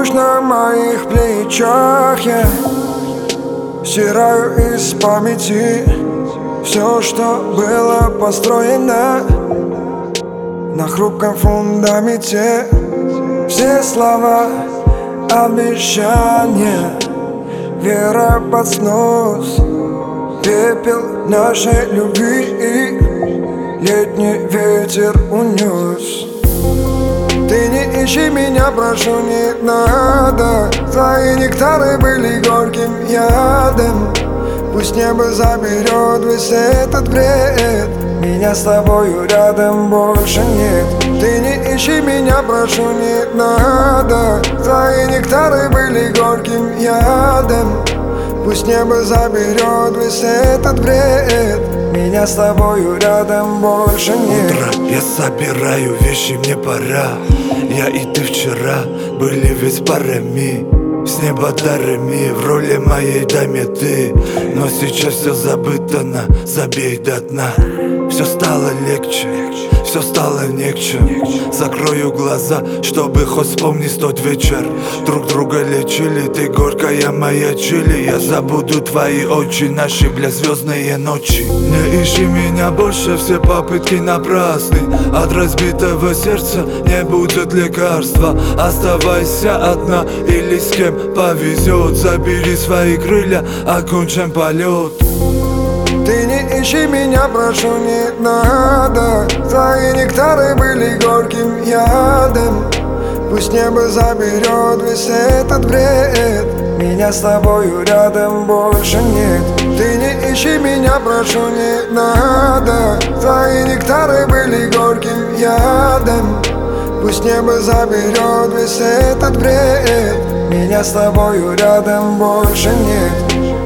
Нож на моих плечах, я стираю из памяти все, что было построено на хрупком фундаменте. Все слова, обещания, вера под снос, пепел нашей любви и летний ветер унес. Ты не ищи меня, прошу, не надо. Твои нектары были горьким ядом. Пусть небо заберет весь этот бред, меня с тобою рядом больше нет. Ты не ищи меня, прошу, не надо. Твои нектары были горьким ядом. Пусть небо заберет весь этот бред, меня с тобою рядом больше нет. Утро, я собираю вещи, мне пора. Я и ты вчера были ведь парами. С неба до Реми, в роли моей даме ты. Но сейчас все забыто, забей до дна. Все стало легче, все стало не к чему. Закрою глаза, чтобы хоть вспомнить тот вечер. Друг друга лечили, ты горькая моя чили. Я забуду твои очи, наши, бля, звездные ночи. Не ищи меня больше, все попытки напрасны. От разбитого сердца не будет лекарства. Оставайся одна или с кем повезет. Забери свои крылья, окончим полет. Ты не ищи меня, прошу, не надо. Твои нектары были горьким ядом. Пусть небо заберет весь этот бред, меня с тобою рядом больше нет. Ты не ищи меня, прошу, не надо. Твои нектары были горьким ядом. Пусть небо заберет весь этот бред, меня с тобою рядом больше нет.